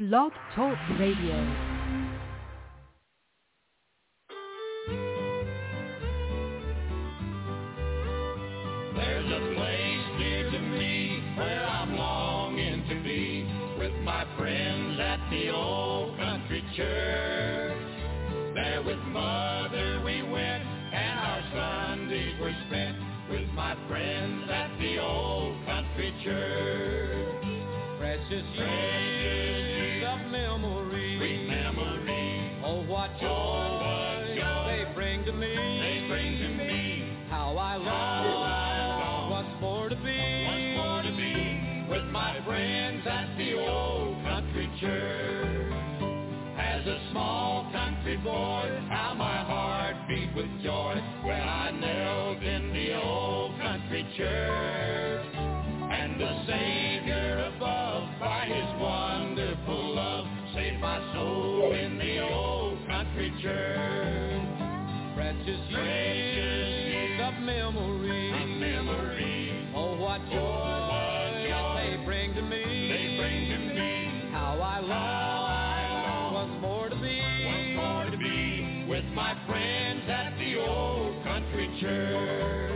Blog Talk Radio. There's a place near to me where I'm longing to be with my friends at the old country church. There with Mother we went and our Sundays were spent with my friends at the old country church. Precious years of memory, sweet memory. Oh, what joy they bring to me. They bring to me. How I long once more to be with my friends at the old country church. As a small country boy, how my heart beat with joy when I knelt in the old country church. And the Savior above, by his wonderful love, saved my soul in the old country church. Precious years of memory. Oh, what joy they bring to me. They bring to me. How I long once more to be with my friends at the old country church.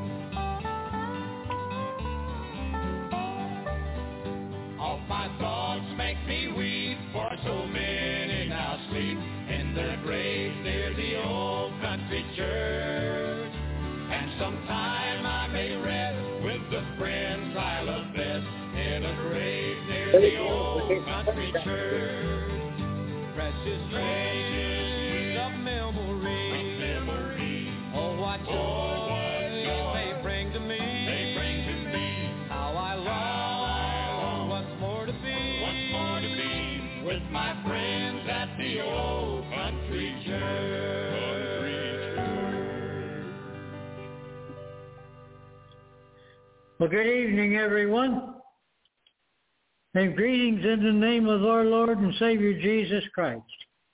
All my thoughts make me weep, for so many now sleep in their graves near the old country church. And sometime I may rest with the friends I love best in a grave near the old country church. Precious years of memory. Oh, what joy they bring to me. They bring to me. How I long once more to be with my friends at the old country church. Well, good evening, everyone, and greetings in the name of our Lord and Savior Jesus Christ.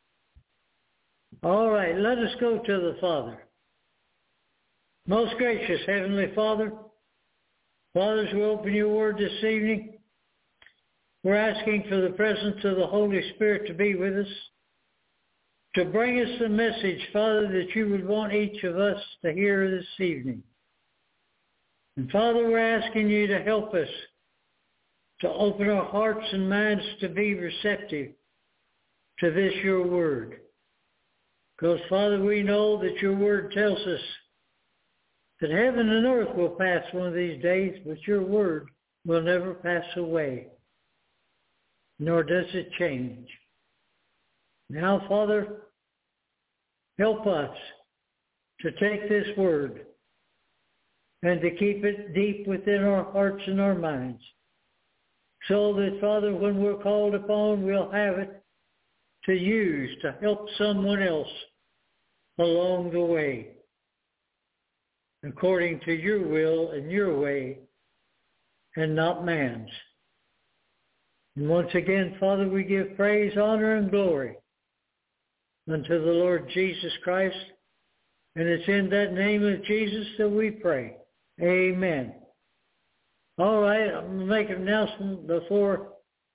All right, let us go to the Father. Most gracious Heavenly Father, Fathers, we open your word this evening. We're asking for the presence of the Holy Spirit to be with us, to bring us the message, Father, that you would want each of us to hear this evening. And Father, we're asking you to help us to open our hearts and minds to be receptive to this, your word. Because, Father, we know that your word tells us that heaven and earth will pass one of these days, but your word will never pass away, nor does it change. Now, Father, help us to take this word and to keep it deep within our hearts and our minds, so that, Father, when we're called upon, we'll have it to use to help someone else along the way, according to your will and your way, and not man's. And once again, Father, we give praise, honor, and glory unto the Lord Jesus Christ, and it's in that name of Jesus that we pray. Amen. All right, I'm going to make an announcement before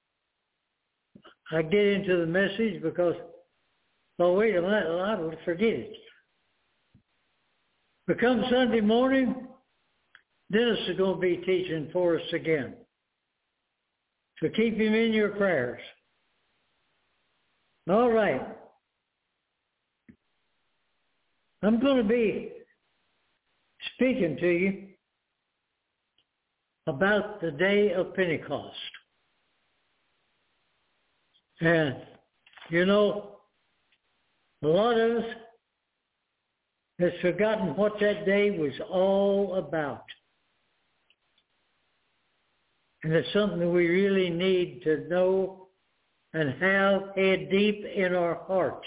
I get into the message because, oh, wait a minute, I will forget it. But come Sunday morning, Dennis is going to be teaching for us again. So keep him in your prayers. All right. I'm going to be speaking to you about the day of Pentecost. And, you know, a lot of us has forgotten what that day was all about. And it's something that we really need to know and have head deep in our hearts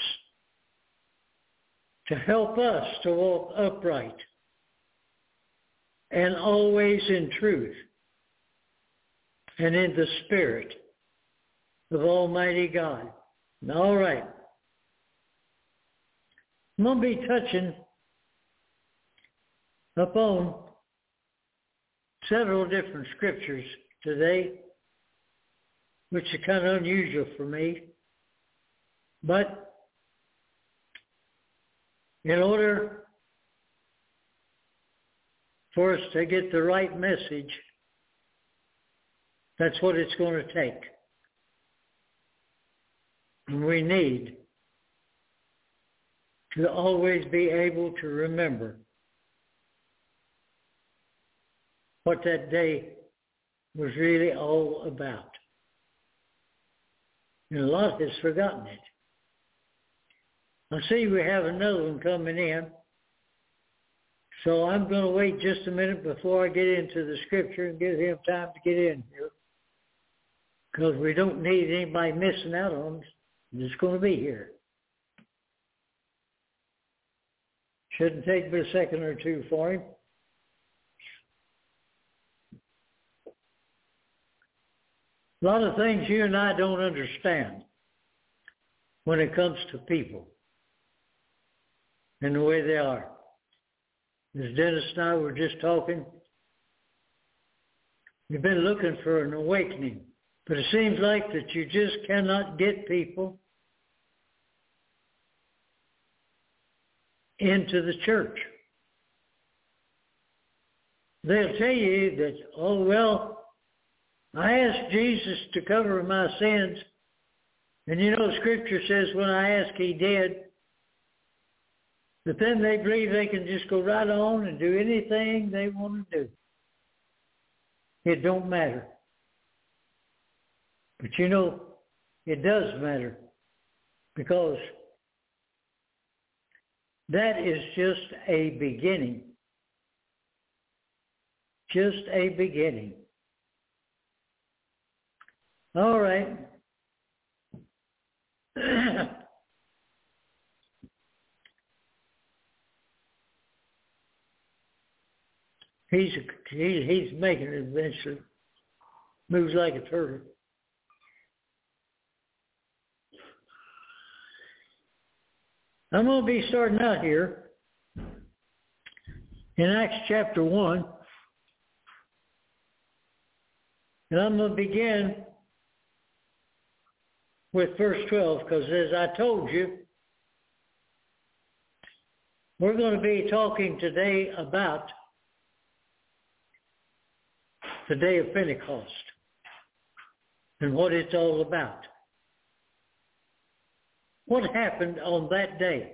to help us to walk upright and always in truth and in the Spirit of Almighty God. All right. I'm going to be touching upon several different scriptures today. which is kind of unusual for me. But in order for us to get the right message, that's what it's going to take. And we need to always be able to remember what that day was really all about. And a lot has forgotten it. I see we have another one coming in. So I'm going to wait just a minute before I get into the scripture and give him time to get in here. Because we don't need anybody missing out on us. It's going to be here. Shouldn't take but a second or two for him. A lot of things you and I don't understand when it comes to people and the way they are. As Dennis and I were just talking, you've been looking for an awakening, but it seems like that you just cannot get people into the church. They'll tell you that, oh, well, I asked Jesus to cover my sins, and you know Scripture says when I asked, he did. But then they believe they can just go right on and do anything they want to do. It don't matter. But you know, it does matter, because that is just a beginning. Just a beginning. All right. He's making it eventually. Moves like a turtle. I'm going to be starting out here in Acts chapter 1. And I'm going to begin with verse 12, because as I told you, we're going to be talking today about the day of Pentecost and what it's all about. What happened on that day?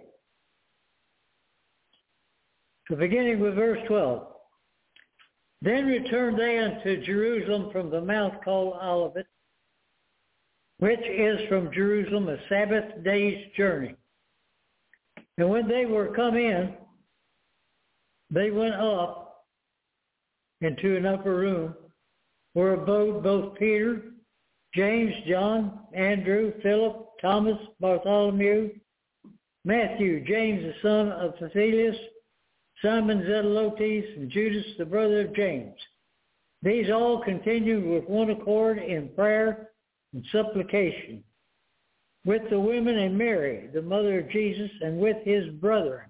So beginning with verse 12. Then returned they unto Jerusalem from the mount called Olivet, which is from Jerusalem a Sabbath day's journey. And when they were come in, they went up into an upper room, where abode both Peter, James, John, Andrew, Philip, Thomas, Bartholomew, Matthew, James the son of Alphaeus, Simon Zelotes, and Judas the brother of James. These all continued with one accord in prayer and supplication, with the women and Mary, the mother of Jesus, and with his brethren.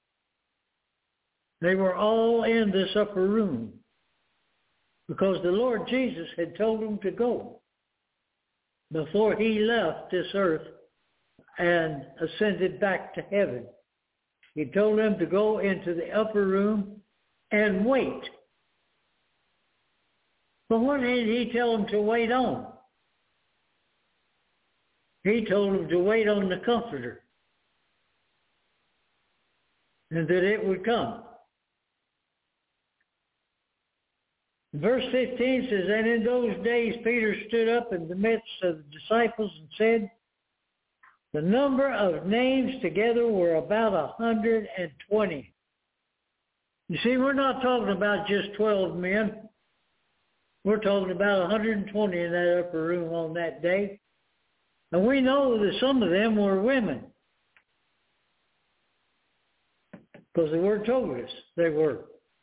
They were all in this upper room, because the Lord Jesus had told them to go before he left this earth and ascended back to heaven. He told them to go into the upper room and wait. But what did he tell them to wait on? He told them to wait on the Comforter, and that it would come. Verse 15 says, and in those days Peter stood up in the midst of the disciples and said, the number of names together were about 120. You see, we're not talking about just 12 men. We're talking about 120 in that upper room on that day. And we know that some of them were women, because the word told us they were.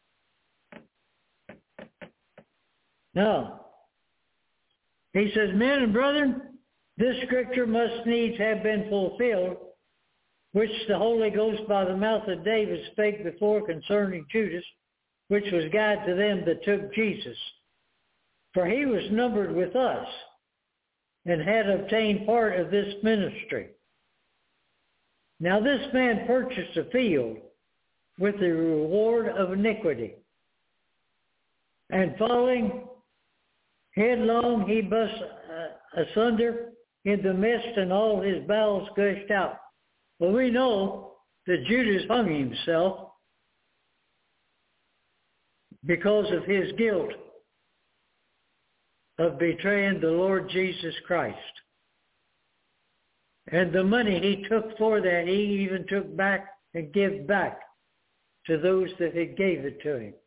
Now, he says, men and brethren, this scripture must needs have been fulfilled, which the Holy Ghost by the mouth of David spake before concerning Judas, which was guide to them that took Jesus. For he was numbered with us, and had obtained part of this ministry. Now this man purchased a field with the reward of iniquity, and falling headlong, he burst asunder in the midst, and all his bowels gushed out. Well, we know that Judas hung himself because of his guilt of betraying the Lord Jesus Christ. And the money he took for that, he even took back and gave back to those that had gave it to him.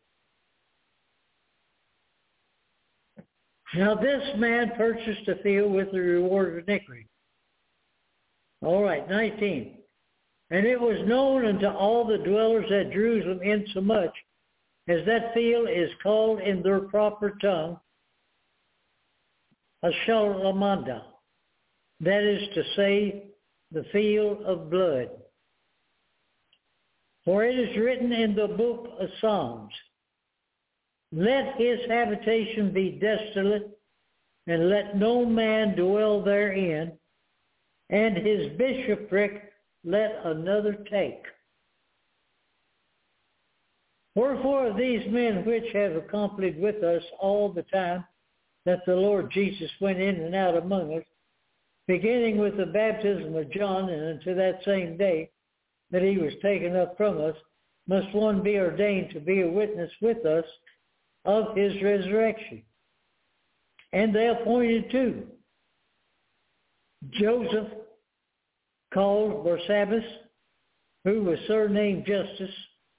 Now this man purchased a field with the reward of iniquity. All right, 19. And it was known unto all the dwellers at Jerusalem, insomuch as that field is called in their proper tongue Ashalamanda, that is to say, the field of blood. For it is written in the book of Psalms, let his habitation be desolate, and let no man dwell therein, and his bishopric let another take. Wherefore these men which have accompanied with us all the time that the Lord Jesus went in and out among us, beginning with the baptism of John and unto that same day that he was taken up from us, must one be ordained to be a witness with us of his resurrection. And they appointed two, Joseph, called Barsabbas, who was surnamed Justus,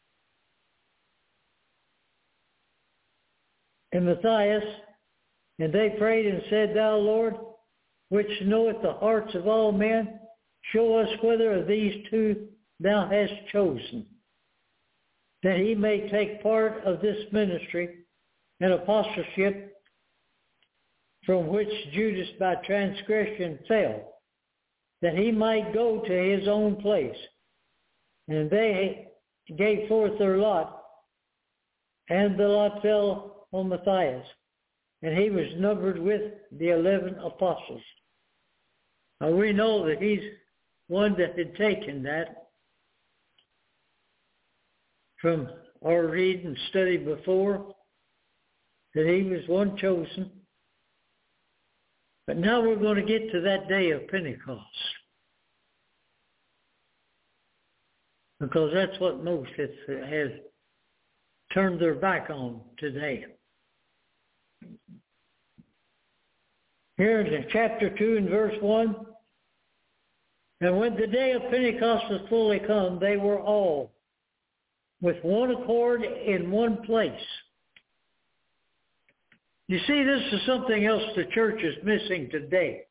and Matthias, and they prayed and said, Thou, Lord, which knoweth the hearts of all men, show us whether of these two thou hast chosen, that he may take part of this ministry and apostleship, from which Judas by transgression fell, that he might go to his own place. And they gave forth their lot, and the lot fell on Matthias, and he was numbered with the 11 apostles. Now we know that he's one that had taken that from our read and study before, that he was one chosen. But now we're going to get to that day of Pentecost, because that's what most has turned their back on today. Here in chapter 2 and verse 1, and when the day of Pentecost was fully come, they were all with one accord in one place. You see, this is something else the church is missing today.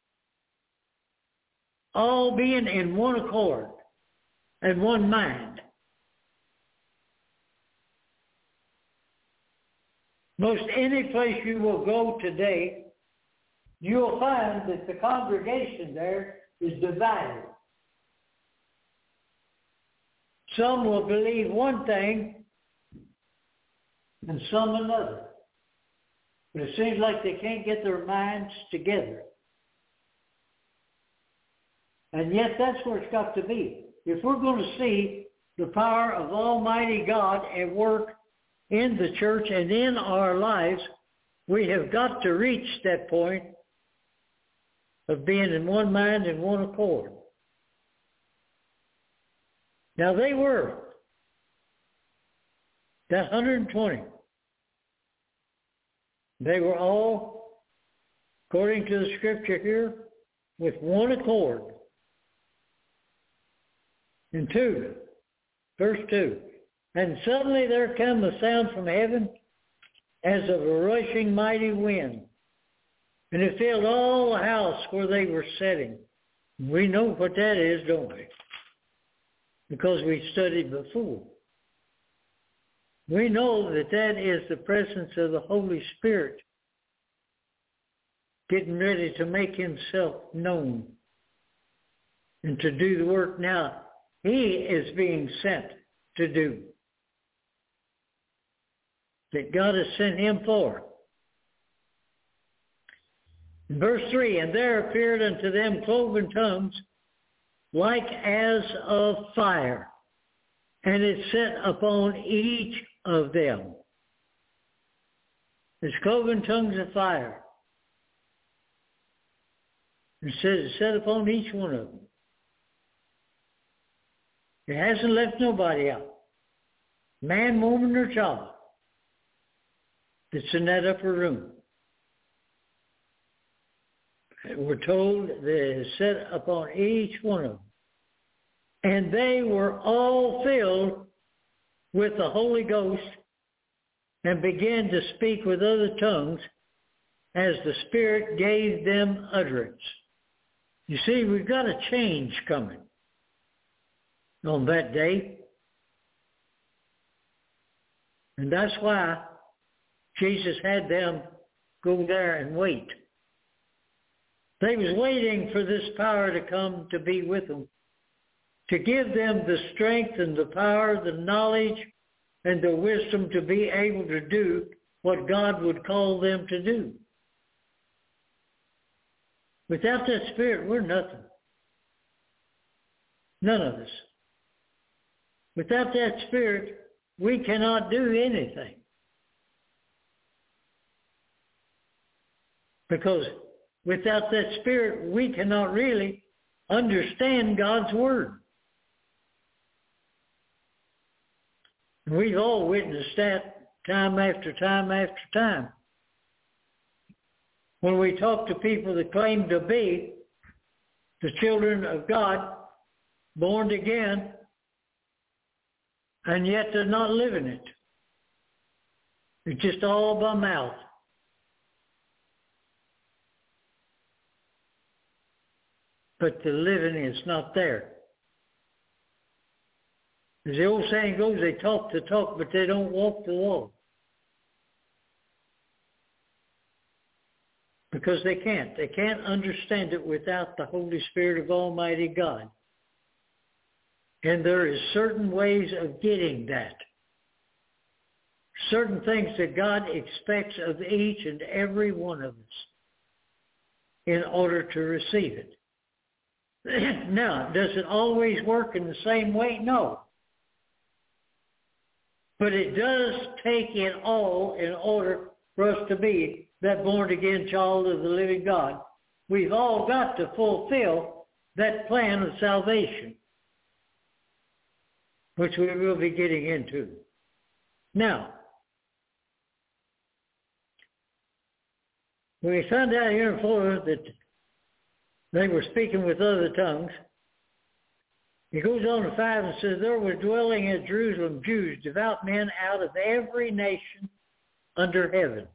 All being in one accord and one mind. Most any place you will go today, you will find that the congregation there is divided. Some will believe one thing and some another. But it seems like they can't get their minds together. And yet that's where it's got to be. If we're going to see the power of Almighty God at work in the church and in our lives, we have got to reach that point of being in one mind and one accord. Now they were, that 120. They were all, according to the scripture here, with one accord. And 2, verse 2, and suddenly there came a sound from heaven as of a rushing mighty wind, and it filled all the house where they were sitting. We know what that is, don't we? Because we studied before. We know that that is the presence of the Holy Spirit getting ready to make himself known and to do the work now he is being sent to do, that God has sent him for. In verse 3, and there appeared unto them cloven tongues like as of fire, and it set upon each of them. There's cloven tongues of fire. It says it set upon each one of them. It hasn't left nobody out. Man, woman, or child that's in that upper room. We're told that it is set upon each one of them. And they were all filled with the Holy Ghost and began to speak with other tongues as the Spirit gave them utterance. You see, we've got a change coming on that day. And that's why Jesus had them go there and wait. They was waiting for this power to come to be with them, to give them the strength and the power, the knowledge, and the wisdom to be able to do what God would call them to do. Without that Spirit, we're nothing. None of us. Without that Spirit, we cannot do anything. Because without that Spirit, we cannot really understand God's Word. We've all witnessed that time after time after time. When we talk to people that claim to be the children of God, born again, and yet they're not living it. It's just all by mouth. But the living is not there. As the old saying goes, they talk the talk, but they don't walk the walk. Because they can't. They can't understand it without the Holy Spirit of Almighty God. And there is certain ways of getting that. Certain things that God expects of each and every one of us in order to receive it. Now, does it always work in the same way? No. But it does take it all in order for us to be that born-again child of the living God. We've all got to fulfill that plan of salvation, which we will be getting into. Now, we found out here in Florida that they were speaking with other tongues. He goes on to 5 and says, there were dwelling at Jerusalem Jews, devout men out of every nation under heaven.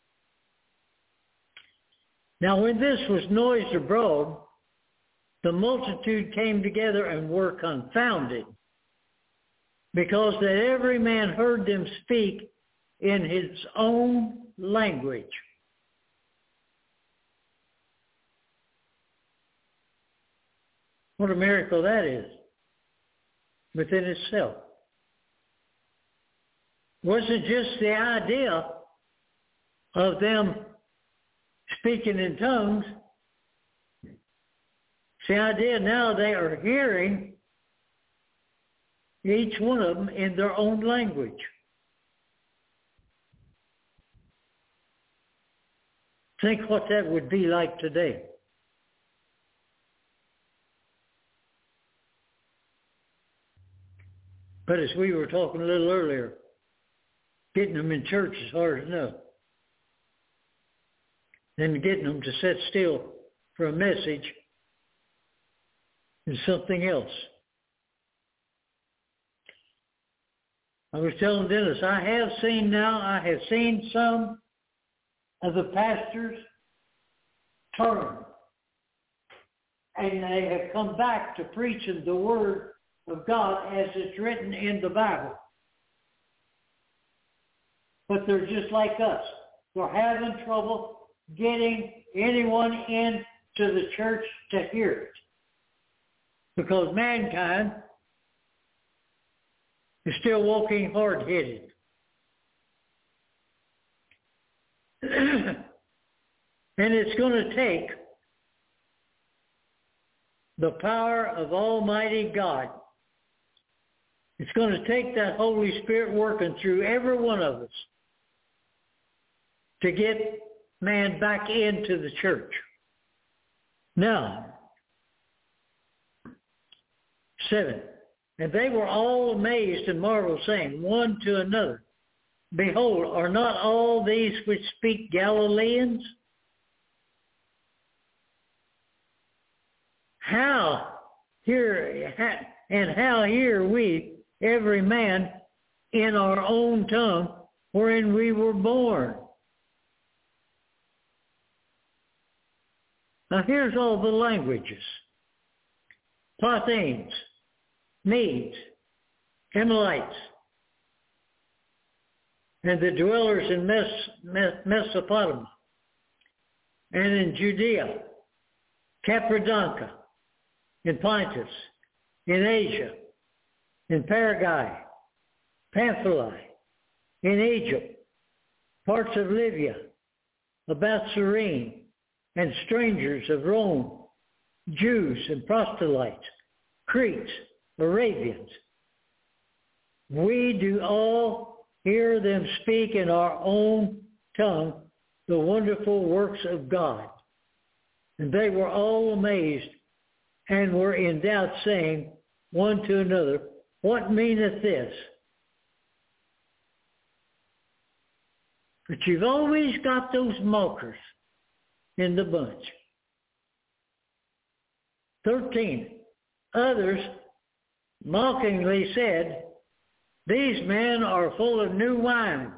Now when this was noised abroad, the multitude came together and were confounded, because that every man heard them speak in his own language. What a miracle that is within itself. Wasn't just the idea of them speaking in tongues. It's the idea now they are hearing each one of them in their own language. Think what that would be like today. But as we were talking a little earlier, getting them in church is hard enough. Then getting them to sit still for a message is something else. I was telling Dennis, I have seen some of the pastors turn, and they have come back to preaching the Word of God as it's written in the Bible. But they're just like us. They're having trouble getting anyone into the church to hear it. Because mankind is still walking hard-headed. And it's going to take the power of Almighty God. It's going to take that Holy Spirit working through every one of us to get man back into the church. Now, 7. And they were all amazed and marveled, saying one to another, Behold, are not all these which speak Galileans? How hear we every man in our own tongue wherein we were born? Now here's all the languages. Parthians, Medes, Amalekites, and the dwellers in Mesopotamia, and in Judea, Cappadocia, in Pontus, in Asia, in Paraguay, Pamphylia, in Egypt, parts of Libya, about Cyrene, and strangers of Rome, Jews and proselytes, Cretes, Arabians. We do all hear them speak in our own tongue the wonderful works of God. And they were all amazed and were in doubt, saying one to another, What meaneth this? But you've always got those mockers in the bunch. 13. Others mockingly said, These men are full of new wine.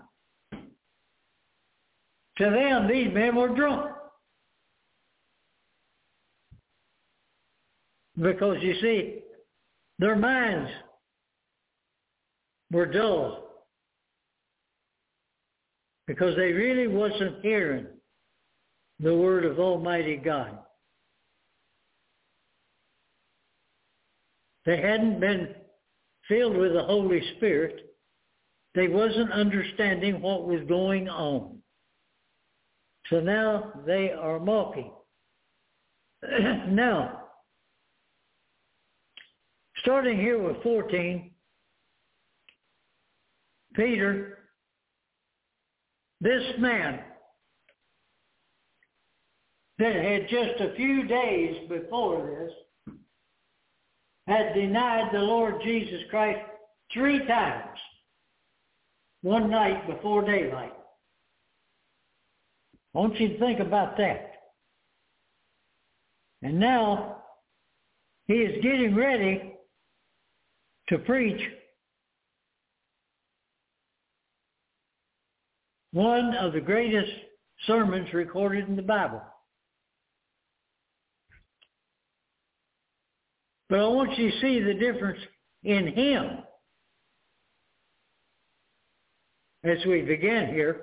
To them, these men were drunk. Because you see, their minds were dull. Because they really wasn't hearing the word of Almighty God. They hadn't been filled with the Holy Spirit. They wasn't understanding what was going on. So now they are mocking. Now, starting here with 14, Peter, this man that had just a few days before this had denied the Lord Jesus Christ 3 times, one night before daylight. I want you to think about that. And now he is getting ready to preach one of the greatest sermons recorded in the Bible. But I want you to see the difference in him as we begin here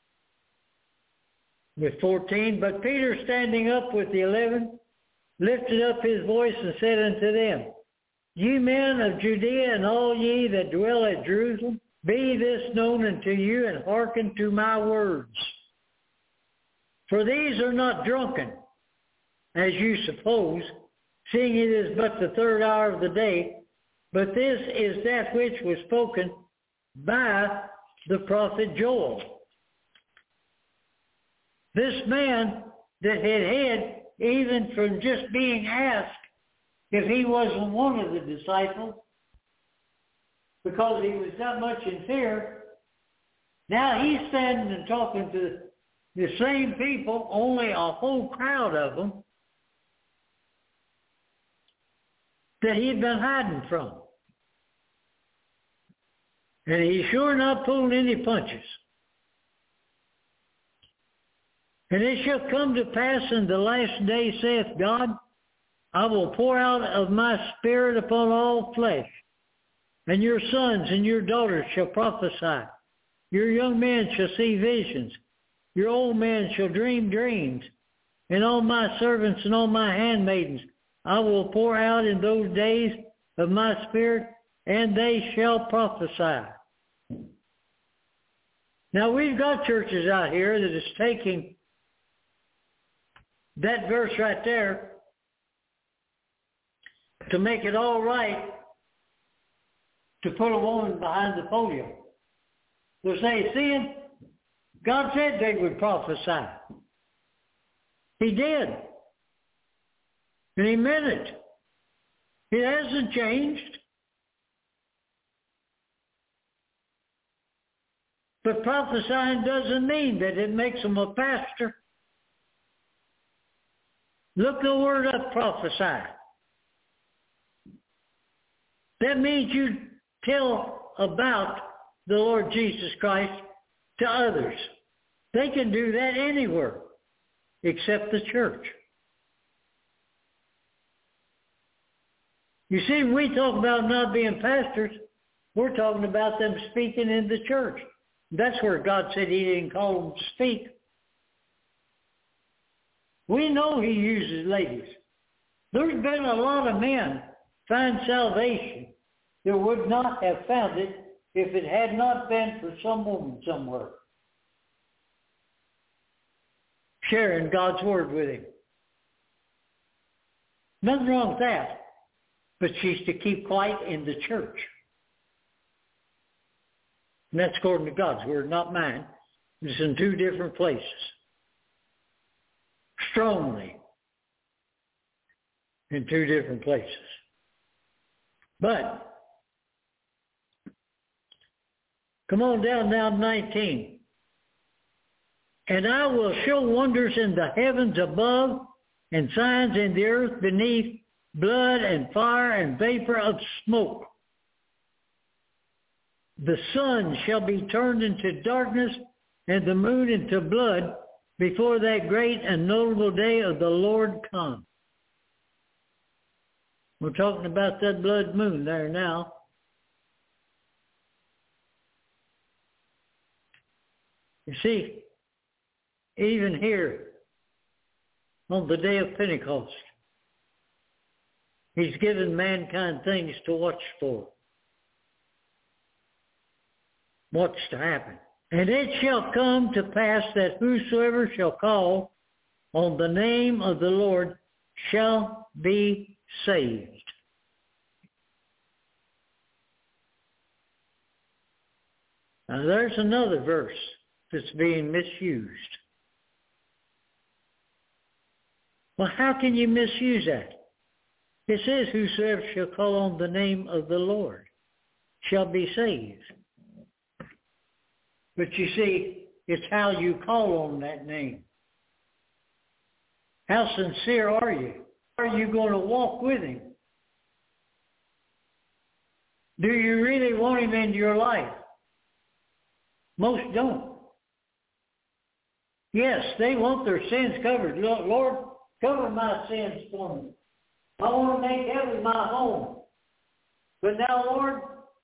with 14. But Peter, standing up with the 11, lifted up his voice and said unto them, Ye men of Judea, and all ye that dwell at Jerusalem, be this known unto you, and hearken to my words. For these are not drunken, as you suppose, seeing it is but the 3rd hour of the day, but this is that which was spoken by the prophet Joel. This man that had even from just being asked if he wasn't one of the disciples, because he was that much in fear, now he's standing and talking to the same people, only a whole crowd of them, that he'd been hiding from. And he's sure not pulling any punches. And it shall come to pass in the last day, saith God, I will pour out of my Spirit upon all flesh, and your sons and your daughters shall prophesy. Your young men shall see visions. Your old men shall dream dreams. And on my servants and on my handmaidens I will pour out in those days of my Spirit, and they shall prophesy. Now we've got churches out here that is taking that verse right there to make it all right to put a woman behind the podium. Was they seeing? God said they would prophesy. He did. And he meant it. It hasn't changed. But prophesying doesn't mean that it makes them a pastor. Look the word up, prophesy. That means you tell about the Lord Jesus Christ to others. They can do that anywhere except the church. You see, when we talk about not being pastors, we're talking about them speaking in the church. That's where God said he didn't call them to speak. We know he uses ladies. There's been a lot of men find salvation that would not have found it if it had not been for some woman somewhere sharing God's word with him. Nothing wrong with that, but she's to keep quiet in the church. And that's according to God's word, not mine. It's in two different places. Strongly in two different places. But, come on down now to 19. And I will show wonders in the heavens above and signs in the earth beneath, blood and fire and vapor of smoke. The sun shall be turned into darkness and the moon into blood before that great and notable day of the Lord come. We're talking about that blood moon there now. You see, even here on the day of Pentecost, he's given mankind things to watch for. What's to happen? And it shall come to pass that whosoever shall call on the name of the Lord shall be saved. Now there's another verse that's being misused. Well, how can you misuse that? It says, whosoever shall call on the name of the Lord shall be saved. But you see, it's how you call on that name. How sincere are you? Are you going to walk with him? Do you really want him into your life? Most don't. Yes, they want their sins covered. Lord, cover my sins for me. I want to make heaven my home. But now, Lord,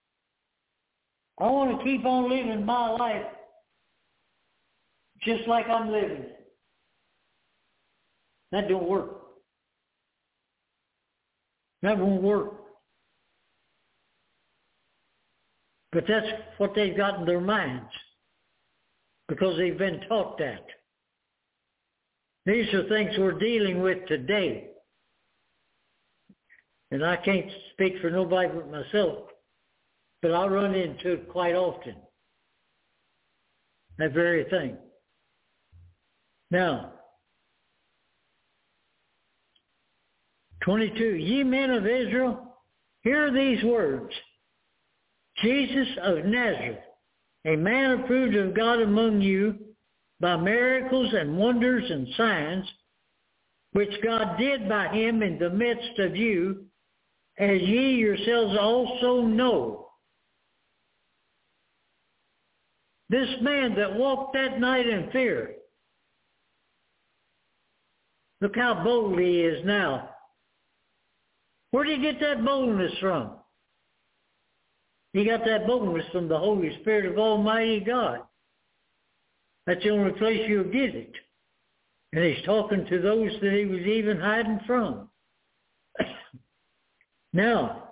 I want to keep on living my life just like I'm living it. That don't work. That won't work. But that's what they've got in their minds because they've been taught that. These are things we're dealing with today. And I can't speak for nobody but myself, but I run into it quite often. That very thing. Now, 22, ye men of Israel, hear these words. Jesus of Nazareth, a man approved of God among you by miracles and wonders and signs, which God did by him in the midst of you, as ye yourselves also know. This man that walked that night in fear, look how bold he is now. Where did he get that boldness from? He got that boldness from the Holy Spirit of Almighty God. That's the only place you'll get it. And he's talking to those that he was even hiding from. Now,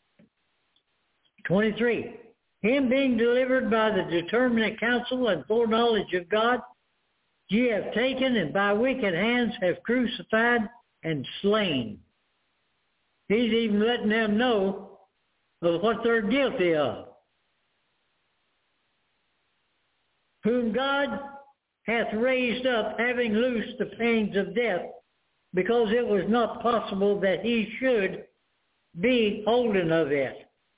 23. Him being delivered by the determinate counsel and foreknowledge of God, ye have taken and by wicked hands have crucified and slain. He's even letting them know of what they're guilty of. Whom God hath raised up, having loosed the pains of death, because it was not possible that he should be holden of it.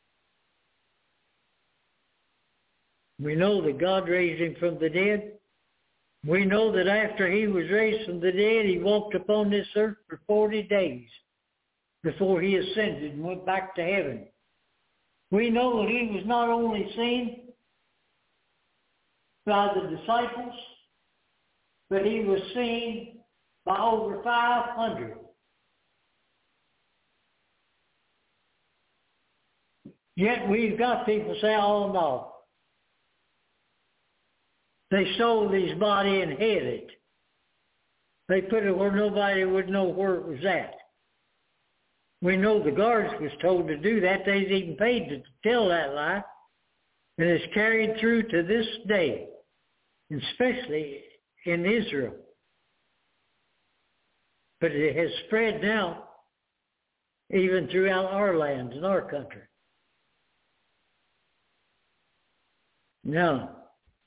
We know that God raised him from the dead. We know that after he was raised from the dead, he walked upon this earth for 40 days before he ascended and went back to heaven. We know that he was not only seen by the disciples, but he was seen by over 500. Yet we've got people say, oh no, they stole his body and hid it. They put it where nobody would know where it was at. We know the guards was told to do that. They's even paid to tell that lie. And it's carried through to this day, especially in Israel. But it has spread now even throughout our lands and our country. Now,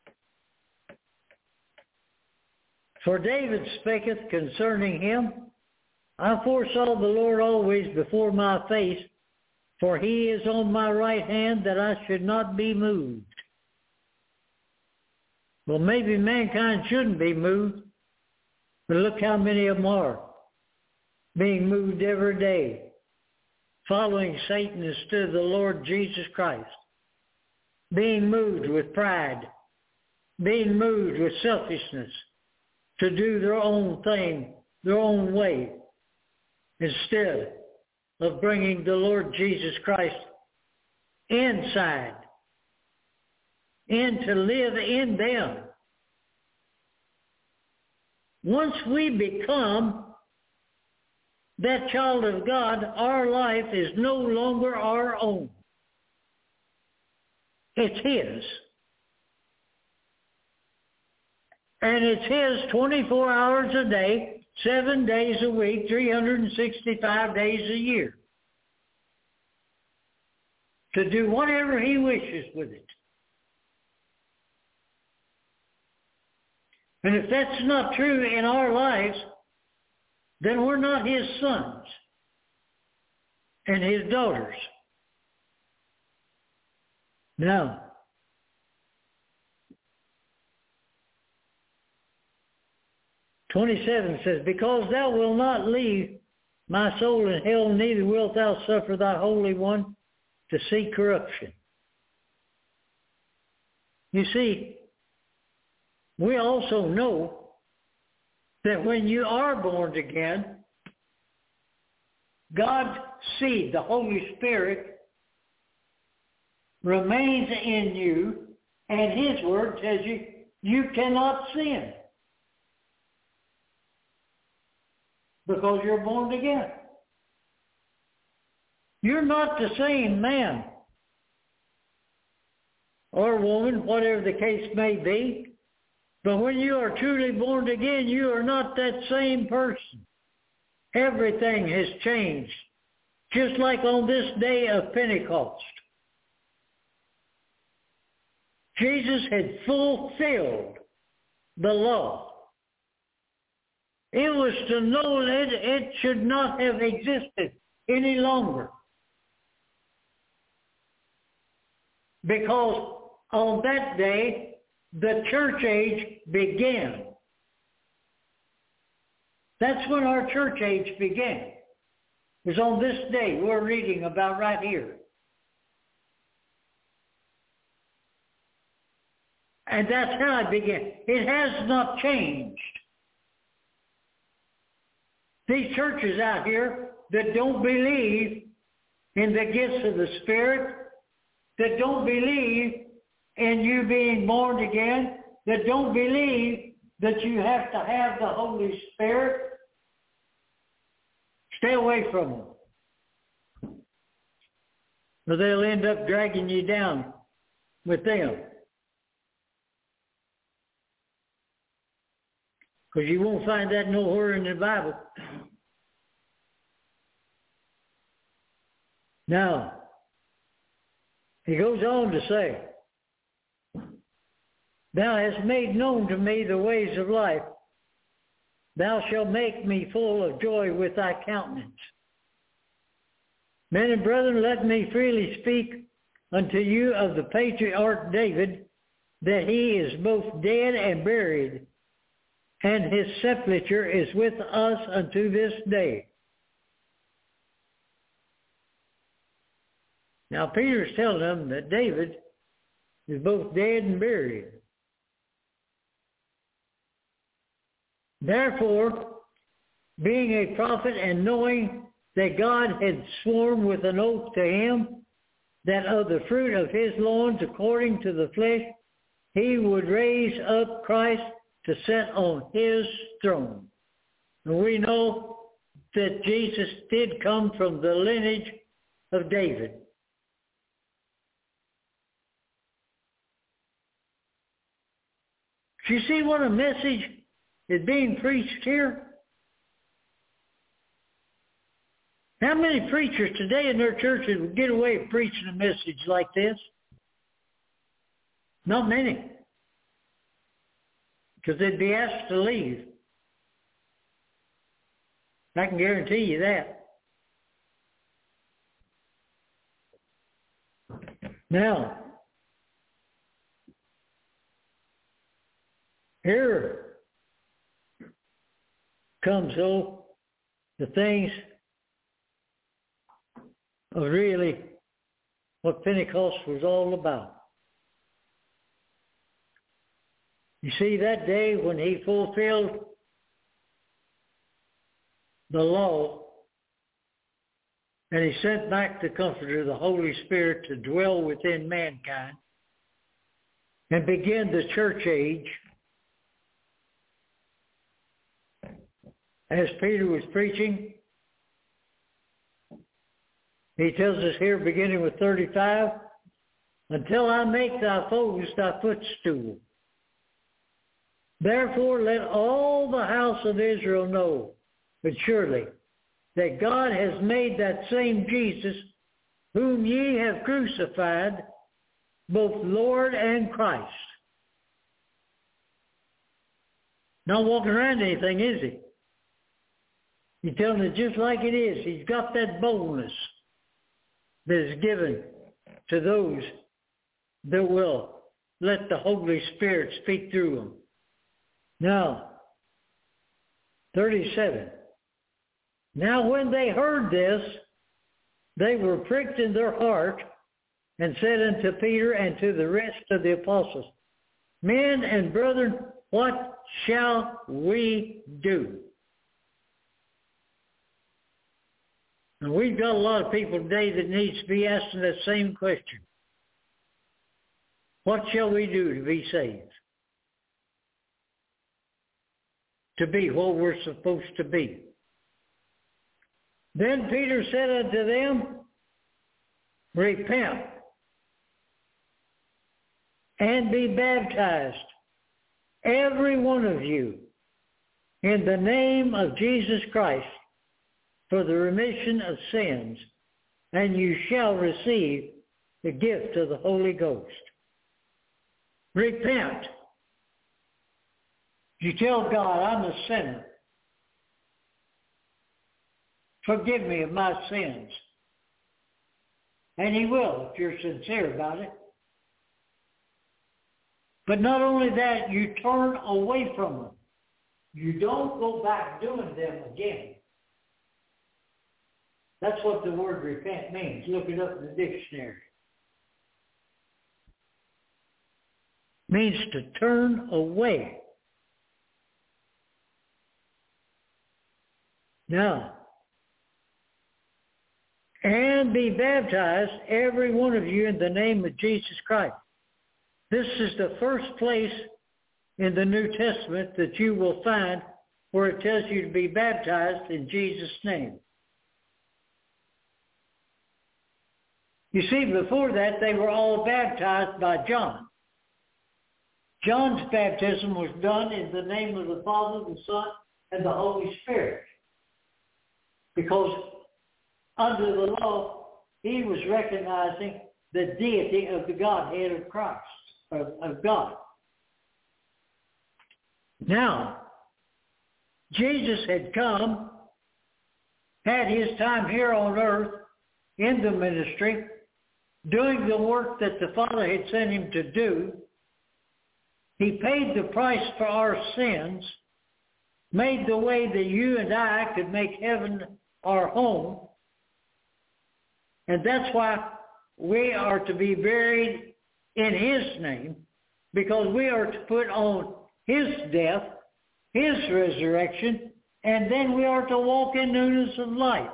for David speaketh concerning him, I foresaw the Lord always before my face, for he is on my right hand, that I should not be moved. Well, maybe mankind shouldn't be moved, but look how many of them are being moved every day, following Satan instead of the Lord Jesus Christ, being moved with pride, being moved with selfishness, to do their own thing, their own way, instead of bringing the Lord Jesus Christ inside, in to live in them. Once we become that child of God, our life is no longer our own. It's His. And it's His 24 hours a day, 7 days a week, 365 days a year, to do whatever He wishes with it. And if that's not true in our lives, then we're not His sons and His daughters. Now, (27) says, because thou wilt not leave my soul in hell, neither wilt thou suffer thy Holy One to see corruption. You see, we also know that when you are born again, God's seed, the Holy Spirit, remains in you, and His Word tells you, you cannot sin. Because you're born again. You're not the same man or woman, whatever the case may be. But when you are truly born again, you are not that same person. Everything has changed. Just like on this day of Pentecost. Jesus had fulfilled the law. It was to know that it should not have existed any longer. Because on that day, the church age began. That's when our church age began. It was on this day we're reading about right here. And that's how it began. It has not changed. These churches out here that don't believe in the gifts of the Spirit, that don't believe in you being born again, that don't believe that you have to have the Holy Spirit, stay away from them. Or they'll end up dragging you down with them. because you won't find that nowhere in the Bible. Now, he goes on to say, Thou hast made known to me the ways of life. Thou shalt make me full of joy with thy countenance. Men and brethren, let me freely speak unto you of the patriarch David, that he is both dead and buried, and his sepulchre is with us unto this day. Now Peter's telling them that David is both dead and buried. Therefore, being a prophet and knowing that God had sworn with an oath to him that of the fruit of his loins according to the flesh he would raise up Christ to sit on his throne. And we know that Jesus did come from the lineage of David. Do you see what a message is being preached here? How many preachers today in their churches would get away with preaching a message like this? Not many. Because they'd be asked to leave. I can guarantee you that. Now, here comes, the things of really what Pentecost was all about. You see, that day when he fulfilled the law and he sent back the Comforter, the Holy Spirit, to dwell within mankind and begin the church age, as Peter was preaching, he tells us here, beginning with 35, until I make thy foes thy footstool. Therefore let all the house of Israel know, but surely, that God has made that same Jesus, whom ye have crucified, both Lord and Christ. Not walking around anything, is he? He's telling it just like it is. He's got that boldness that is given to those that will let the Holy Spirit speak through them. Now, 37. Now when they heard this, they were pricked in their heart and said unto Peter and to the rest of the apostles, Men and brethren, what shall we do? And we've got a lot of people today that needs to be asking that same question. What shall we do to be saved? To be what we're supposed to be. Then Peter said unto them, Repent and be baptized, every one of you, in the name of Jesus Christ, for the remission of sins, and you shall receive the gift of the Holy Ghost. Repent. You tell God, I'm a sinner. Forgive me of my sins. And he will if you're sincere about it. But not only that, you turn away from them. You don't go back doing them again. That's what the word repent means. Look it up in the dictionary. It means to turn away. Now, and be baptized, every one of you, in the name of Jesus Christ. This is the first place in the New Testament that you will find where it tells you to be baptized in Jesus' name. You see, before that, they were all baptized by John. John's baptism was done in the name of the Father, the Son, and the Holy Spirit. Because under the law, he was recognizing the deity of the Godhead of Christ, of God. Now, Jesus had come, had his time here on earth in the ministry, doing the work that the Father had sent him to do. He paid the price for our sins, made the way that you and I could make heaven our home. And that's why we are to be buried in his name, because we are to put on his death, his resurrection, and then we are to walk in newness of life.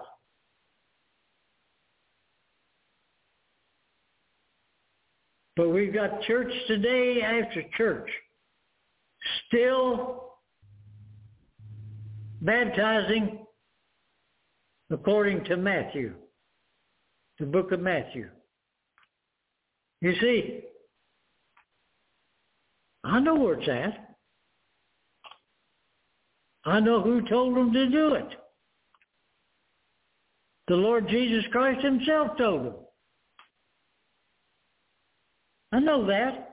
But we've got church today after church still baptizing according to Matthew, the book of Matthew. You see, I know where it's at. I know who told them to do it. The Lord Jesus Christ himself told them. I know that.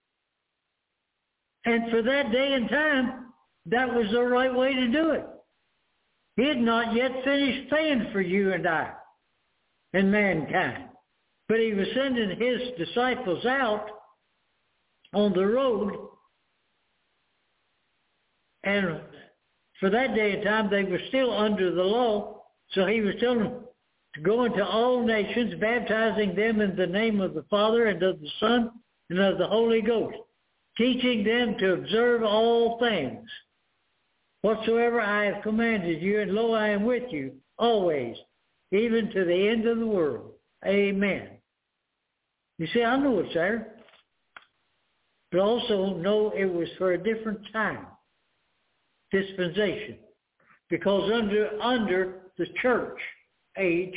And for that day and time, that was the right way to do it. He had not yet finished paying for you and I and mankind. But he was sending his disciples out on the road. And for that day and time, they were still under the law. So he was telling them to go into all nations, baptizing them in the name of the Father and of the Son and of the Holy Ghost, teaching them to observe all things whatsoever I have commanded you, and lo, I am with you always, even to the end of the world. Amen. You see, I know it's there, but also know it was for a different time, dispensation, because under the church age,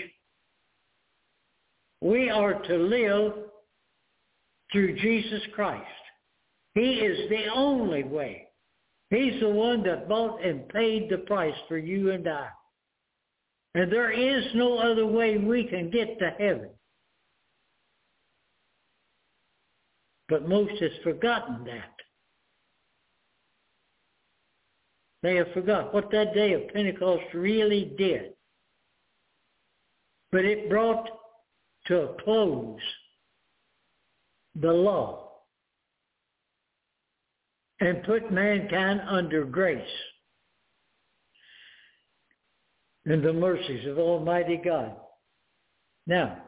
we are to live through Jesus Christ. He is the only way. He's the one that bought and paid the price for you and I. And there is no other way we can get to heaven. But most has forgotten that. They have forgotten what that day of Pentecost really did. But it brought to a close the law and put mankind under grace and the mercies of Almighty God. Now,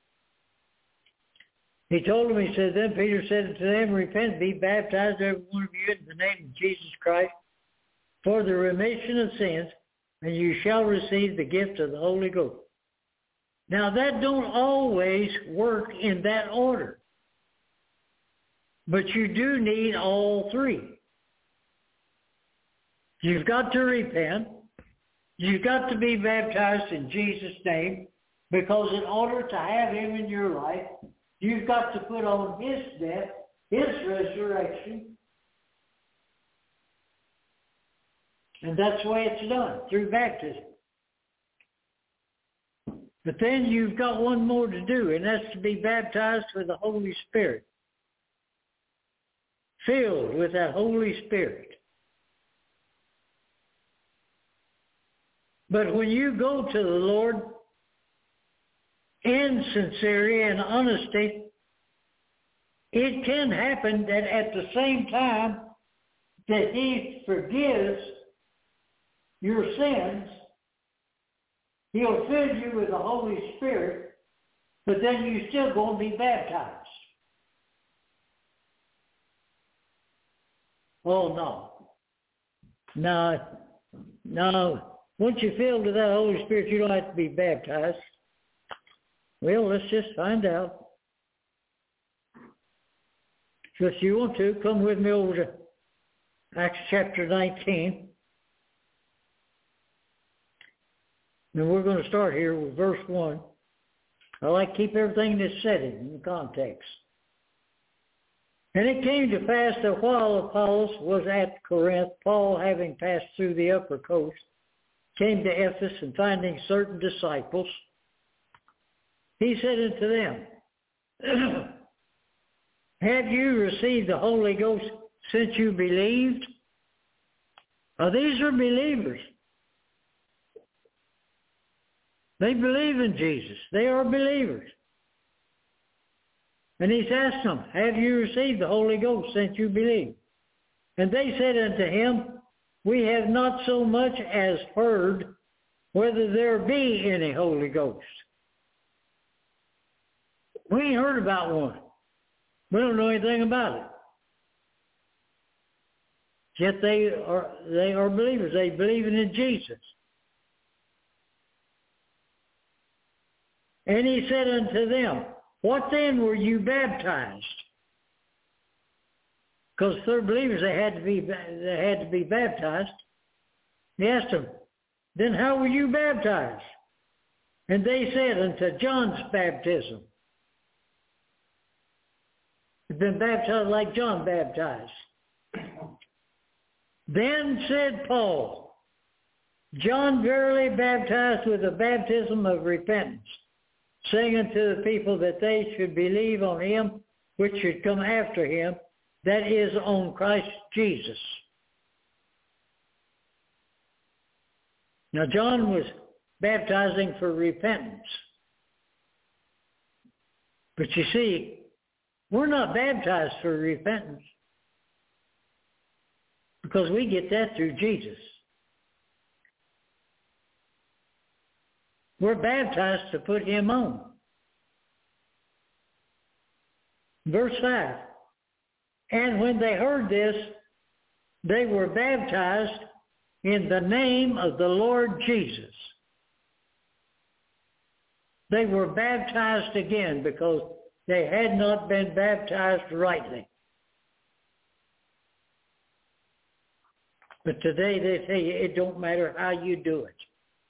he told them, he said, then Peter said unto them, repent, be baptized, every one of you, in the name of Jesus Christ, for the remission of sins, and you shall receive the gift of the Holy Ghost. Now, that don't always work in that order. But you do need all three. You've got to repent. You've got to be baptized in Jesus' name, because in order to have him in your life, you've got to put on his death, his resurrection. And that's the way it's done, through baptism. But then you've got one more to do, and that's to be baptized with the Holy Spirit. Filled with that Holy Spirit. But when you go to the Lord in sincerity and honesty, it can happen that at the same time that he forgives your sins, he'll fill you with the Holy Spirit, but then you're still going to be baptized. Oh, no. No. Once you're filled with that Holy Spirit, you don't have to be baptized. Well, let's just find out. So if you want to, come with me over to Acts chapter 19. And we're going to start here with verse 1. I like to keep everything that's said in the context. And it came to pass that while Apollos was at Corinth, Paul, having passed through the upper coast, came to Ephesus, and finding certain disciples, he said unto them, Have you received the Holy Ghost since you believed? Now, these are believers. They believe in Jesus. They are believers. And he's asked them, Have you received the Holy Ghost since you believe? And they said unto him, We have not so much as heard whether there be any Holy Ghost. We ain't heard about one. We don't know anything about it. Yet they are believers. They believe in Jesus. And he said unto them, What then were you baptized? Because they're believers, they had to be baptized. He asked them, Then how were you baptized? And they said, Unto John's baptism. They've been baptized like John baptized. Then said Paul, John verily baptized with a baptism of repentance, saying unto the people that they should believe on him which should come after him, that is, on Christ Jesus. Now John was baptizing for repentance. But you see, we're not baptized for repentance, because we get that through Jesus. We're baptized to put him on. Verse 5, And when they heard this, they were baptized in the name of the Lord Jesus. They were baptized again because they had not been baptized rightly. But today they tell you it don't matter how you do it.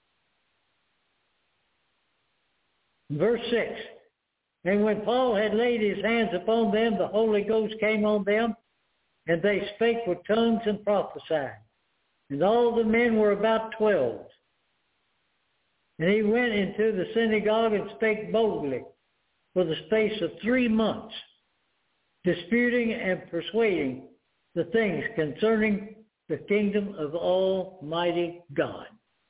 Verse 6, And when Paul had laid his hands upon them, the Holy Ghost came on them, and they spake with tongues and prophesied. And all the men were about 12. And he went into the synagogue and spake boldly for the space of 3 months, disputing and persuading the things concerning the kingdom of Almighty God.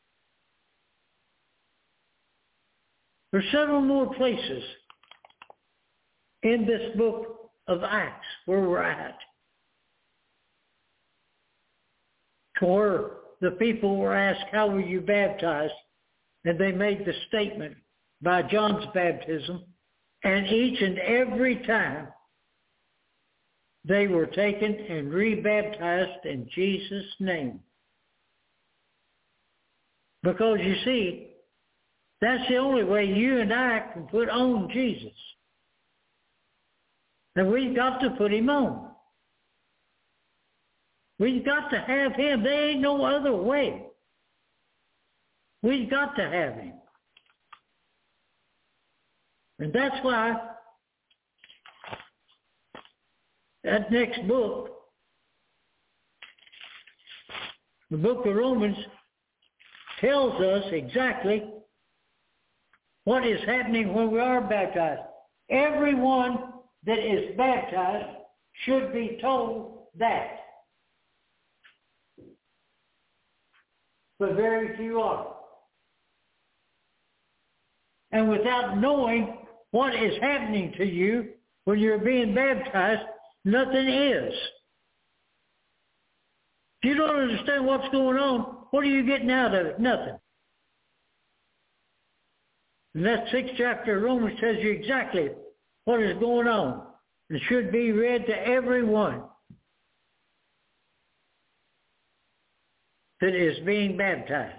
There are several more places in this book of Acts where we're at, where the people were asked, How were you baptized? And they made the statement by John's baptism, and each and every time they were taken and rebaptized in Jesus' name. Because you see, that's the only way you and I can put on Jesus. And we've got to put him on. We've got to have him. There ain't no other way. We've got to have him. And that's why that next book, the book of Romans, tells us exactly what is happening when we are baptized. Everyone that is baptized should be told that. But very few are. And without knowing what is happening to you when you're being baptized, nothing is. If you don't understand what's going on, what are you getting out of it? Nothing. And that 6th chapter of Romans tells you exactly what is going on. It should be read to everyone that is being baptized.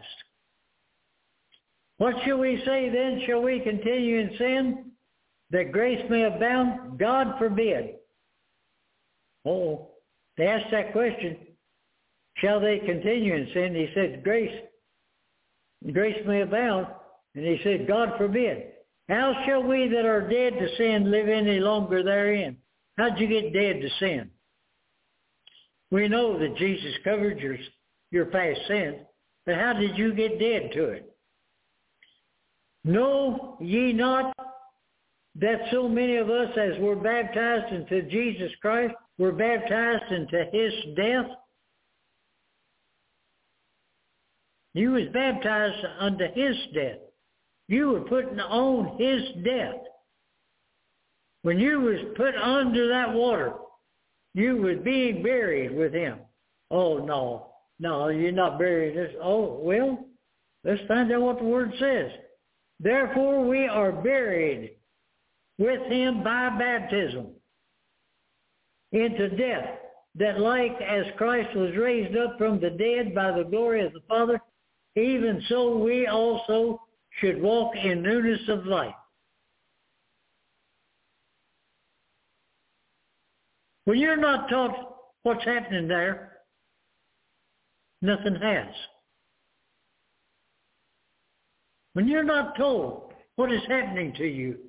What shall we say then? Shall we continue in sin that grace may abound? God forbid. Oh, they asked that question, shall they continue in sin? He said, grace may abound. And he said, God forbid. How shall we that are dead to sin live any longer therein? How'd you get dead to sin? We know that Jesus covered your past sins, but how did you get dead to it? Know ye not that so many of us as were baptized into Jesus Christ were baptized into his death? You was baptized unto his death. You were putting on his death. When you was put under that water, you was being buried with him. Oh, no, you're not buried. Oh, well, let's find out what the word says. Therefore we are buried with him by baptism into death, that like as Christ was raised up from the dead by the glory of the Father, even so we also should walk in newness of life. When you're not taught what's happening there, nothing has. When you're not told what is happening to you,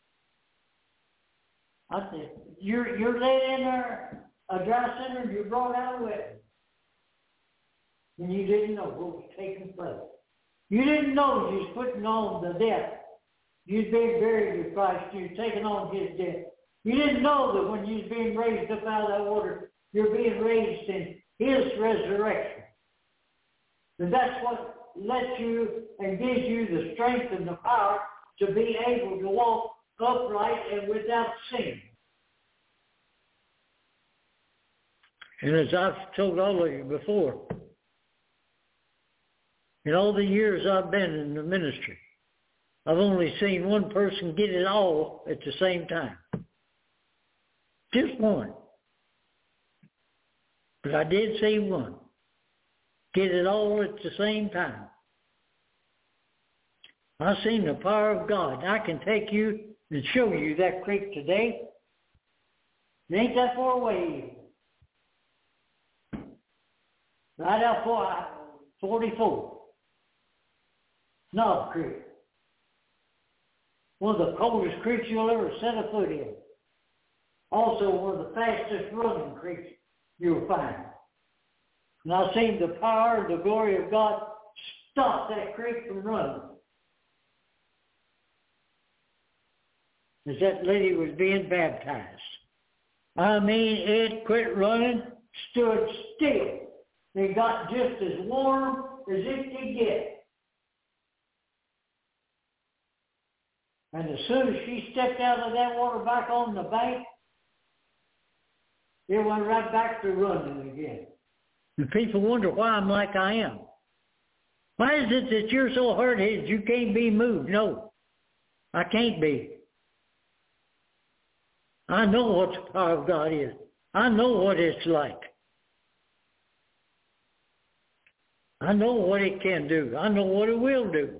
I said, you're laid in there, a dry center, and you're brought out of wet. And you didn't know what was taking place. You didn't know you was putting on the death. You'd been buried with Christ. You was taking on his death. You didn't know that when you was being raised up out of that water, you're being raised in his resurrection. And that's what lets you and gives you the strength and the power to be able to walk upright and without sin. And as I've told all of you before, in all the years I've been in the ministry, I've only seen one person get it all at the same time. Just one. But I did see one get it all at the same time. I've seen the power of God. I can take you and show you that creek today. It ain't that far away. Right out 44. Knob Creek. One of the coldest creeks you'll ever set a foot in. Also one of the fastest running creeks you'll find. And I've seen the power and the glory of God stop that creek from running. As that lady was being baptized. I mean, it quit running, stood still. It got just as warm as it could get. And as soon as she stepped out of that water back on the bank, it went right back to running again. And people wonder why I'm like I am. Why is it that you're so hard-headed you can't be moved? No, I can't be. I know what the power of God is. I know what it's like. I know what it can do. I know what it will do.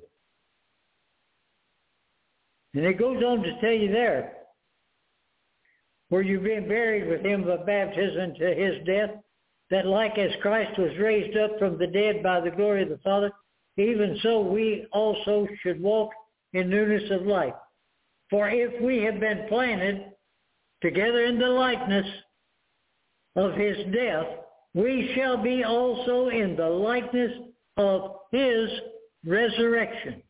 And it goes on to tell you there, where you've been buried with him by baptism to his death, that like as Christ was raised up from the dead by the glory of the Father, even so we also should walk in newness of life. For if we have been planted together in the likeness of his death, we shall be also in the likeness of his resurrection.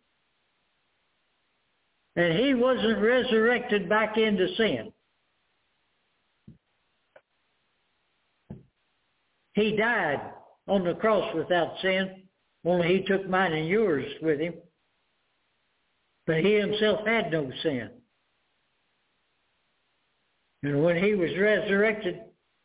And he wasn't resurrected back into sin. He died on the cross without sin, only he took mine and yours with him. But he himself had no sin. And when he was resurrected,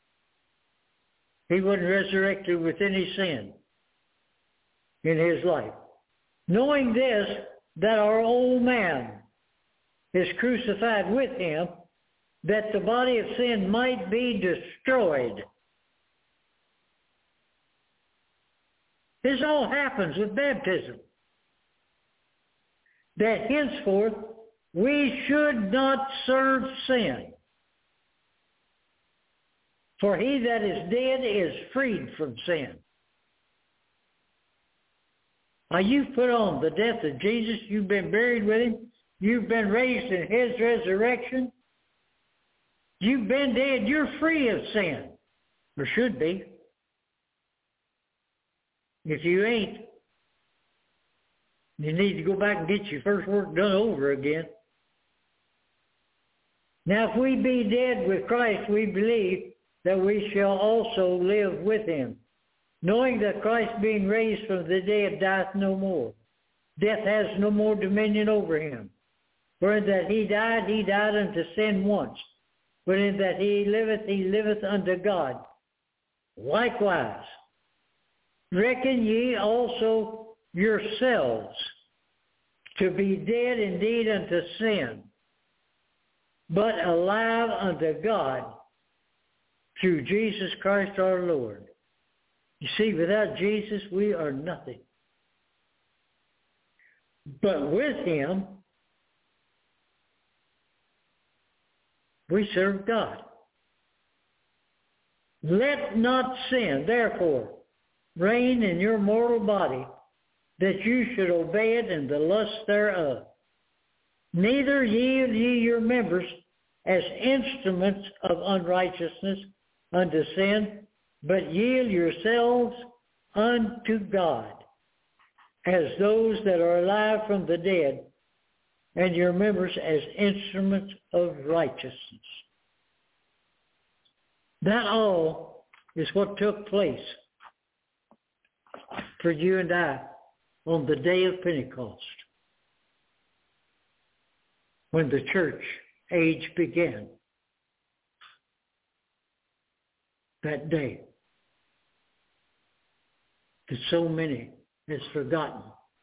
he wasn't resurrected with any sin in his life. Knowing this, that our old man is crucified with him, that the body of sin might be destroyed. This all happens with baptism. That henceforth we should not serve sin. For he that is dead is freed from sin. Now you've put on the death of Jesus. You've been buried with him. You've been raised in his resurrection. You've been dead. You're free of sin. Or should be. If you ain't, you need to go back and get your first work done over again. Now, if we be dead with Christ, we believe that we shall also live with him, knowing that Christ being raised from the dead dieth no more. Death has no more dominion over him. For in that he died unto sin once. But in that he liveth unto God. Likewise, reckon ye also yourselves to be dead indeed unto sin, but alive unto God through Jesus Christ our Lord. You see, without Jesus, we are nothing. But with him, we serve God. Let not sin, therefore, reign in your mortal body, that you should obey it in the lust thereof. Neither yield ye your members as instruments of unrighteousness unto sin, but yield yourselves unto God, as those that are alive from the dead, and your members as instruments of righteousness. That all is what took place for you and I on the day of Pentecost, when the church age began. That day that so many has forgotten,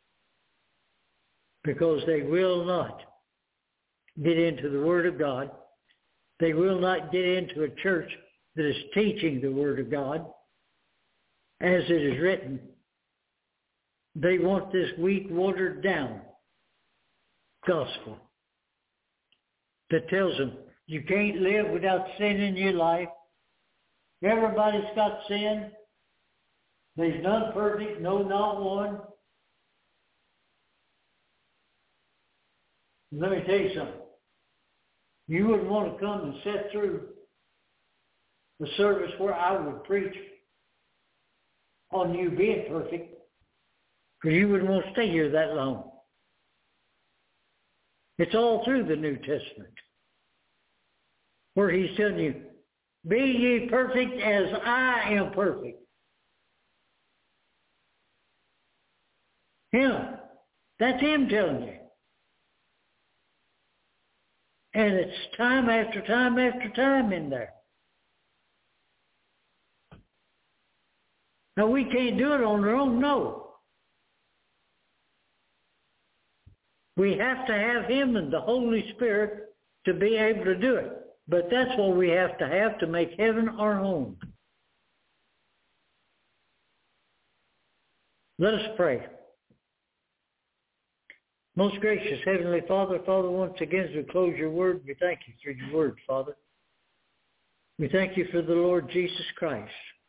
because they will not get into the Word of God. They will not get into a church that is teaching the Word of God as it is written. They want this weak, watered down gospel that tells them you can't live without sin in your life. Everybody's got sin. There's none perfect, no, not one. Let me tell you something. You wouldn't want to come and sit through the service where I would preach on you being perfect, because you wouldn't want to stay here that long. It's all through the New Testament, where he's telling you, be ye perfect as I am perfect. Him. That's him telling you. And it's time after time after time in there. Now, we can't do it on our own, no. We have to have him and the Holy Spirit to be able to do it. But that's what we have to make heaven our home. Let us pray. Most gracious Heavenly Father, once again, as we close your word, we thank you for your word, Father. We thank you for the Lord Jesus Christ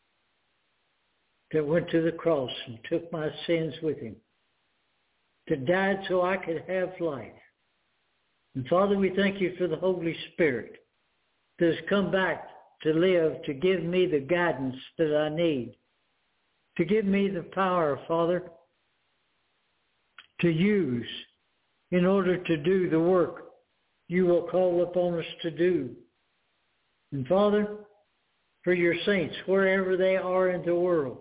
that went to the cross and took my sins with him, that died so I could have life. And Father, we thank you for the Holy Spirit that has come back to live, to give me the guidance that I need, to give me the power, Father, to use in order to do the work you will call upon us to do. And Father, for your saints, wherever they are in the world,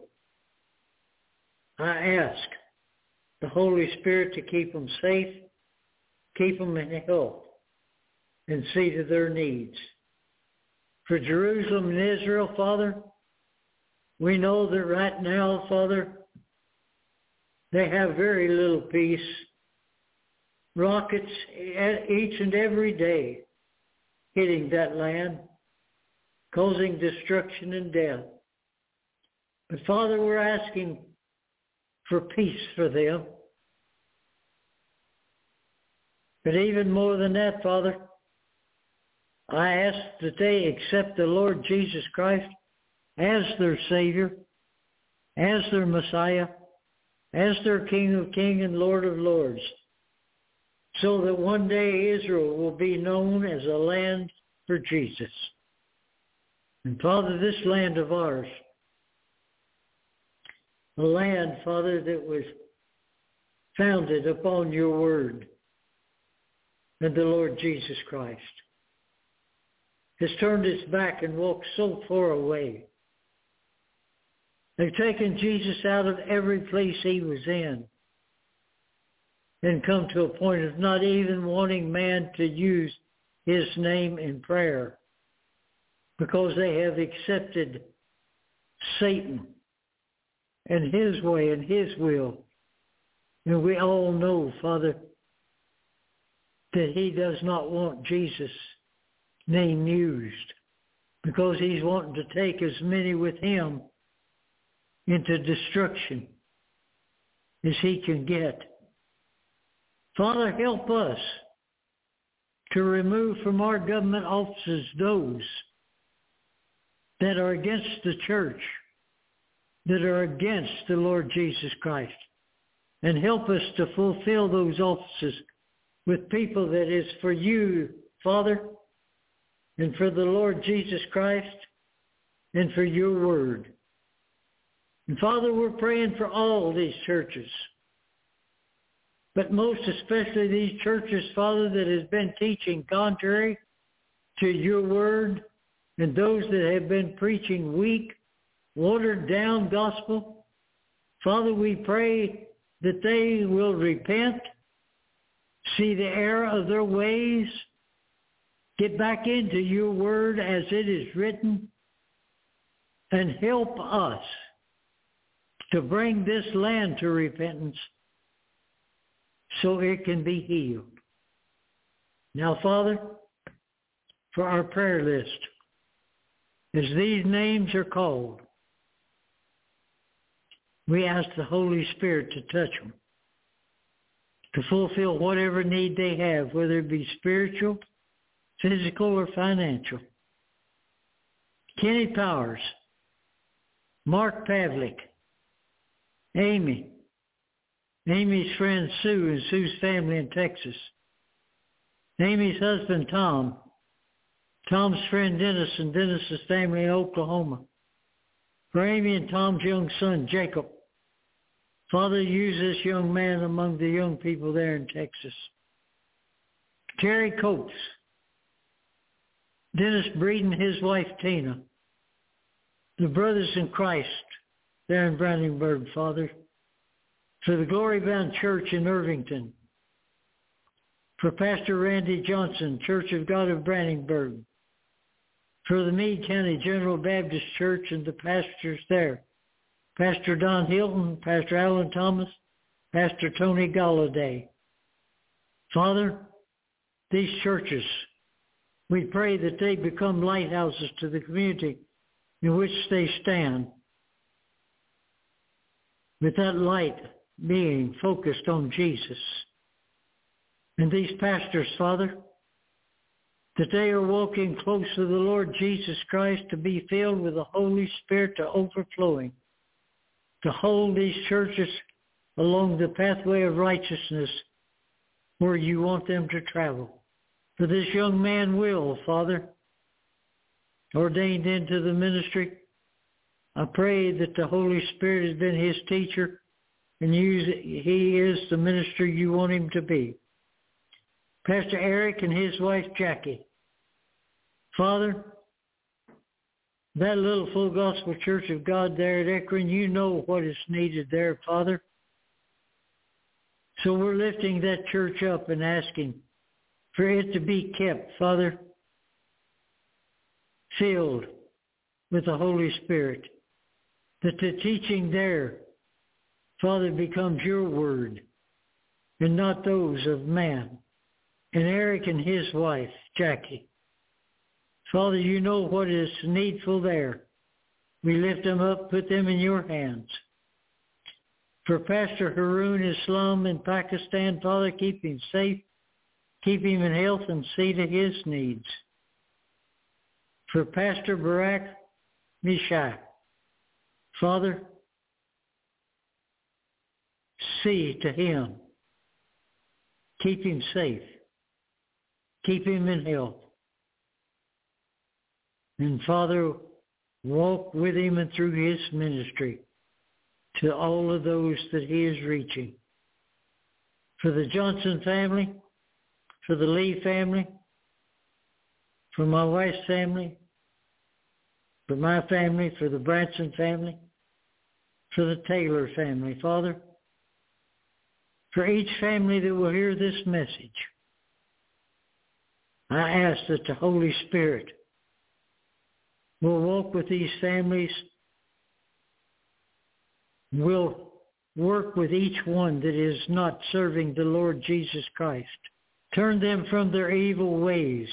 I ask the Holy Spirit to keep them safe, keep them in health, and see to their needs. For Jerusalem and Israel, Father, we know that right now, Father, they have very little peace. Rockets each and every day hitting that land, causing destruction and death. But Father, we're asking for peace for them. But even more than that, Father, I ask that they accept the Lord Jesus Christ as their Savior, as their Messiah, as their King of Kings and Lord of Lords, so that one day Israel will be known as a land for Jesus. And Father, this land of ours, a land, Father, that was founded upon your word and the Lord Jesus Christ, has turned its back and walked so far away. They've taken Jesus out of every place he was in and come to a point of not even wanting man to use his name in prayer because they have accepted Satan and his way and his will. And we all know, Father, that he does not want Jesus' name used because he's wanting to take as many with him into destruction as he can get. Father, help us to remove from our government offices those that are against the church, that are against the Lord Jesus Christ, and help us to fulfill those offices with people that is for you, Father, and for the Lord Jesus Christ, and for your word. And Father, we're praying for all these churches, but most especially these churches, Father, that has been teaching contrary to your word, and those that have been preaching weak, watered down gospel. Father, we pray that they will repent, see the error of their ways, get back into your word as it is written, and help us to bring this land to repentance so it can be healed. Now, Father, for our prayer list, as these names are called, we ask the Holy Spirit to touch them, to fulfill whatever need they have, whether it be spiritual, physical, or financial. Kenny Powers, Mark Pavlik, Amy, Amy's friend Sue and Sue's family in Texas, Amy's husband Tom, Tom's friend Dennis and Dennis's family in Oklahoma, for Amy and Tom's young son Jacob. Father, use this young man among the young people there in Texas. Terry Coates, Dennis Breeden, his wife Tina, the brothers in Christ there in Brandenburg, Father, for the Glory Bound Church in Irvington, for Pastor Randy Johnson, Church of God of Brandenburg, for the Meade County General Baptist Church and the pastors there, Pastor Don Hilton, Pastor Alan Thomas, Pastor Tony Galladay. Father, these churches, we pray that they become lighthouses to the community in which they stand, with that light being focused on Jesus. And these pastors, Father, that they are walking close to the Lord Jesus Christ, to be filled with the Holy Spirit to overflowing, to hold these churches along the pathway of righteousness where you want them to travel. For this young man Will, Father, ordained into the ministry, I pray that the Holy Spirit has been his teacher and he is the minister you want him to be. Pastor Eric and his wife Jackie. Father, that little Full Gospel Church of God there at Ekron, you know what is needed there, Father. So we're lifting that church up and asking for it to be kept, Father, filled with the Holy Spirit, that the teaching there, Father, becomes your word and not those of man. And Eric and his wife, Jackie, Father, you know what is needful there. We lift them up, put them in your hands. For Pastor Haroon Islam in Pakistan, Father, keep him safe, keep him in health, and see to his needs. For Pastor Barak Mishak, Father, see to him. Keep him safe. Keep him in health. And Father, walk with him and through his ministry to all of those that he is reaching. For the Johnson family, for the Lee family, for my wife's family, for my family, for the Branson family, for the Taylor family, Father, for each family that will hear this message, I ask that the Holy Spirit will walk with these families, will work with each one that is not serving the Lord Jesus Christ. Turn them from their evil ways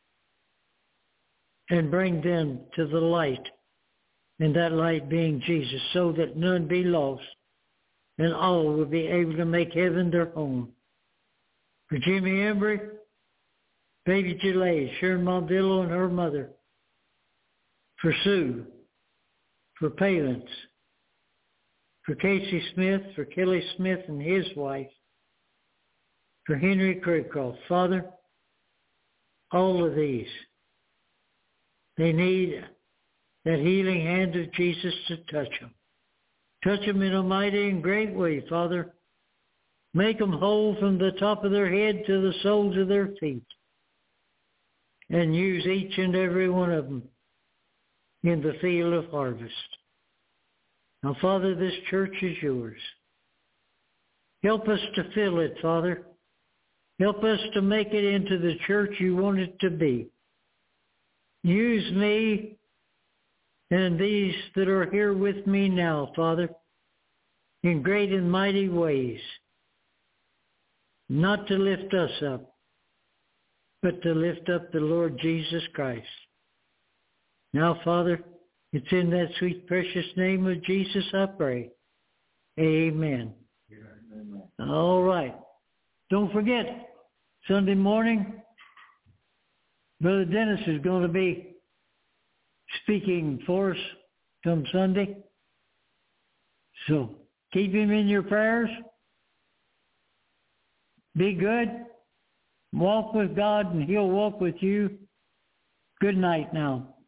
and bring them to the light, and that light being Jesus, so that none be lost and all will be able to make heaven their home. For Jimmy Embry, Baby Gillette, Sharon Mondillo and her mother, for Sue, for Palance, for Casey Smith, for Kelly Smith and his wife, for Henry Craycroft. Father, all of these, they need that healing hand of Jesus to touch them. Touch them in a mighty and great way, Father. Make them whole from the top of their head to the soles of their feet. And use each and every one of them in the field of harvest. Now, Father, this church is yours. Help us to fill it, Father. Help us to make it into the church you want it to be. Use me and these that are here with me now, Father, in great and mighty ways, not to lift us up, but to lift up the Lord Jesus Christ. Now, Father, it's in that sweet, precious name of Jesus I pray. Amen. Amen. All right. Don't forget, Sunday morning, Brother Dennis is going to be speaking for us come Sunday. So keep him in your prayers. Be good. Walk with God and he'll walk with you. Good night now.